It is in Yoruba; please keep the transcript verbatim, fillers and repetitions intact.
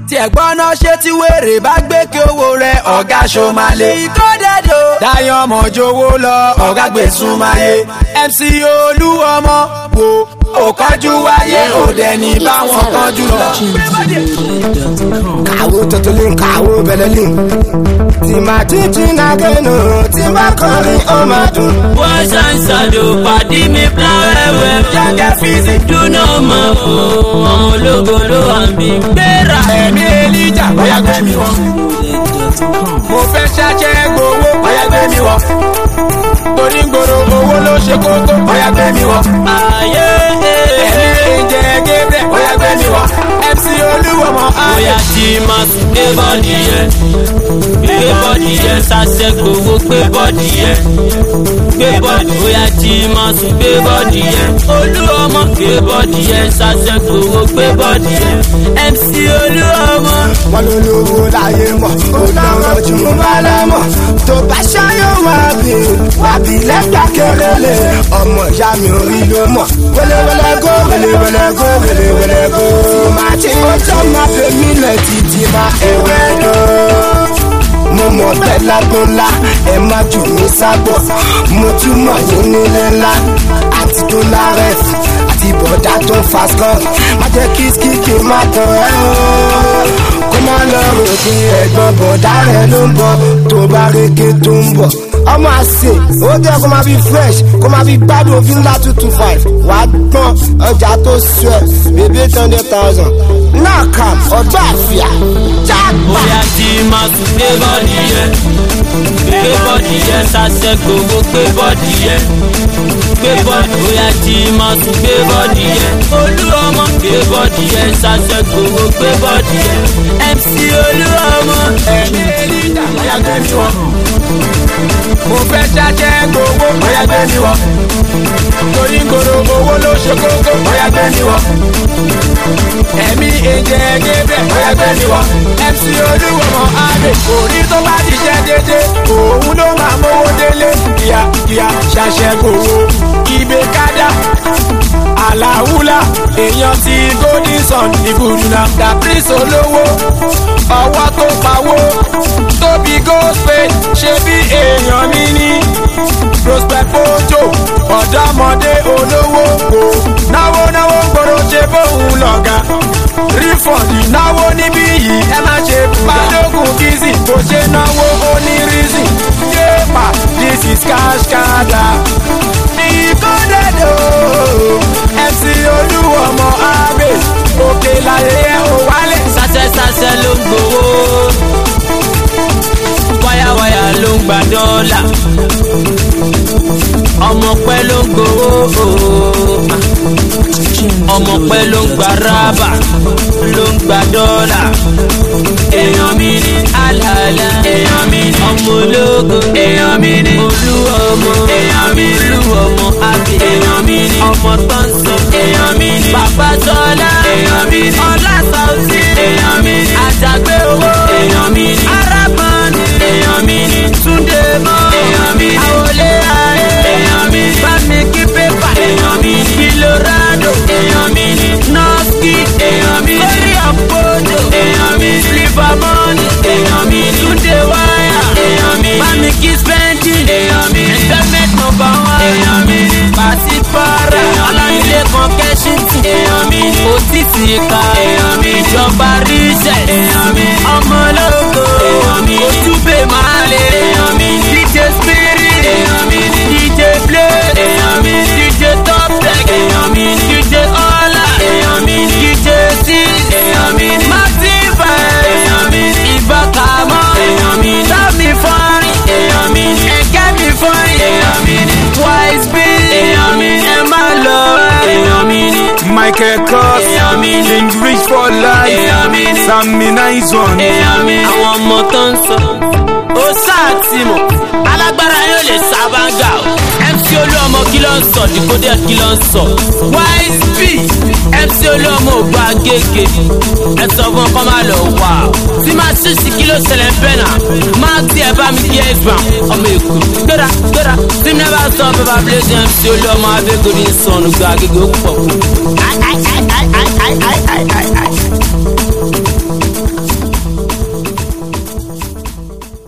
tí ẹ̀gbọ́n náà ṣe tí wèrè bá gbé kí owó rẹ̀ ọ̀gá ṣomálé. ìkọ́dẹ̀dọ̀ Dayo mọ̀jọ̀wọ́ lọ ọ̀gá gbé súnmáyé. M C Olúọmọ wo òkọ́jú wáyé òde ní báwọn kánjú lọ. kàwó tọ́tọ́lé kàwó bẹ̀lẹ́lì tí máa títí náà kẹ́nu tí bá kọrin ó máa dùn. wọ́n ṣàǹṣàdò pàdé mi pláwẹ́wẹ́ jẹ́gẹ́ fíìsì dúnà mọ́ ọmọ ológo ló wà mí gbéra. ẹ̀mí Èlíjà bóyá gbé mi wọ́n. mo fẹ́ ṣàṣẹ́ gbowó bóyá gbé mi wọ́n. torí gbòòrò owó ló ṣe kókó bóyá gbé mi wọ́n. ayé ẹ̀mí ìjẹ́ gébẹ̀ bóyá gbé mi wọ́n. M C Olúọmọ bóyá tí máa tún gbé bọ́ọ̀dì yẹn gbé bọ́ọ̀dì yẹn ṣàṣẹ gbowó gbé bọ́ọ̀dì yẹn gbé bọ́ọ̀dì bóyá tí máa tún gbé bọ́ọ̀dì yẹn Olúọmọ gbé bọ́ọ̀dì yẹn ṣàṣẹ gbowó gbé bọ́ọ̀dì yẹn M C Olúọmọ. wọn ló lówó láyé mọ̀ ó lọ́rọ̀ jù mú bá lámọ̀ tó bá ṣáyọ̀ wá bí wá bí lẹ́gbà kérélé ọmọ ìyá mi ò rí ló mọ̀ wẹlẹwẹlẹ gó wẹlẹwẹlẹ gó wẹlẹwẹlẹ gó. màá ti kọjọ́ máa fẹ́ mi lẹ̀ títí máa ewé dùn. mo mọ̀ bẹ́ẹ̀ lágbóńlá ẹ má jù mí sábọ̀ mo tún mọ̀ yín nílé ńlá àti tó lárẹ̀ àti bọ̀dá tó ń fa skọ́ọ̀ má jẹ́ kí kíkì má tán ẹ́ o kó má lọ rò pé ẹ̀gbọ́n bọ̀dá rẹ̀ ló ń bọ̀ tó bá rége tó ń bọ̀ ọmọ àṣẹ ó jẹ́ kó má bí fresh kó má bí gbádùn òfin ńlá two two five wàá gbọ́n ọjà tó sọ ẹ̀ bèbí eight hundred thousand náà kà ọjọ́ àfíà jágbá. bóyá tí máa tún gbé bọ́ọ̀dì yẹn gbé bọ́ọ̀dì yẹn ṣàṣẹ gbowó gbé bọ́ọ̀dì yẹn gbé bọ́ọ̀dì bóyá tí máa tún gbé bọ́ọ̀dì yẹn Olúọmọ gbé bọ́ọ̀dì yẹn ṣàṣẹ gbowó gbé bọ́ọ̀dì yẹn M C Olúọmọ. ẹ̀mí Èlíjà bóyá gbé mi wọ́n. mo fẹ́ ṣàṣẹ́ gbowó bóyá gbé mi wọ́n. torí gbòòrò owó ló ṣe kókó bóyá gbé mi wọ́n. ẹ̀mí ìjẹ́ gébẹ̀ bóyá gbé mi wọ́n. M C Olúọmọ àbẹ̀ orí tó bá ti ṣe dédé òun ló máa mówó délé kíákíá ṣàṣẹ́ gbowó ibè kádà àlàúlà èèyàn ti golden sun ìbùdùnà dàprísì olówó ọwọ́ tó pawó tóbi gospel ṣe bí èèyàn mi ní prospect photo ọ̀dọ́mọdé olówó kò náwó náwó gbòòrò ṣe bóun lọ̀gá rífọ̀dì náwó níbí yìí ẹ má ṣe balógun kìsì kò ṣe náwó onírísì yéèpà this is cash kada ìkọ́dẹ̀dọ̀ M C Olúọmọ àbẹ̀ òkè láyé ẹ̀ ò wálẹ̀. ṣàṣẹ ṣàṣẹ ló ń gbowó wáyàwáyà ló ń gba dọ́là ọmọ pẹ́ ló ń gbowó ọmọ pẹ́ ló ń gba rábà ló ń gba dọ́là èèyàn mi ní àlàálà èèyàn mi ní ọmọ ológo èèyàn mi ní Olúọmọ èèyàn mi ní Olúọmọ àbí èèyàn mi ní ọmọ tó ń sọ èèyàn mi ní bàbá sọlá èèyàn mi ní ọlá Saoty èèyàn mi ní àjàgbé owó èèyàn mi ní arábọ́ọ̀nì èèyàn mi ní Túndé mọ́ èèyàn mi ní àwọlé ayé èèyàn mi ní bámi kí pépà èèyàn mi ní Colorado èèyàn mi ní nọ́ọ̀sì èèyàn mi ní lórí àpòjò èèyàn mi ní livermoni èèyàn mi ní Túndé wáyà èèyàn mi ní bámi kí spẹ́ndì èèyàn mi ní entertainment number one èèyàn mi ní pàṣípàrà ọlọ́nilé kan kẹ́sìtì èèyàn mi ní òtítì ìka èèyàn mi ní ìjọba ríṣẹ̀ èèyàn mi ní ọmọ ológo èèyàn mi ní ojúbẹ máa lè èèyàn mi ní D J Spirit èèyàn mi ní D J Play èèyàn mi ní D J Top Tech èèyàn mi ní D J Ọlá èèyàn mi ní D J Six èèyàn mi ní Mativa èèyàn mi ní Ìbákamọ́ èèyàn mi ní Tami Fọ́rin èèyàn mi ní Ẹ̀kẹ́ mi Fọ́rin èèyàn mi ní Wise Bill èèyàn mi ní ẹ má lọ èèyàn mi ní Michael Kors èèyàn mi ní King Rich for life èèyàn mi ní Sammy nice one èèyàn mi ní àwọn ọmọ tó ń sọ ó sáà tí mọ̀ alágbára yóò lè sábàgà o M C Olúọmọ kí ló ń sọ dìkódé kí ló ń sọ Wise B M C Olúọmọ ò gba gègé ẹ sọ fún ọkọ máa lọ wà o tí máa ṣíṣì kí ló ṣẹlẹ̀ bẹ́ẹ̀ náà máa tí ẹ bá mi kí ẹ gbà ọmọ èkó gbéra gbéra tí mi náà bá sọ pé bá blé M C Olúọmọ abẹ́gòdì sọnù gba gègé ó pọ̀.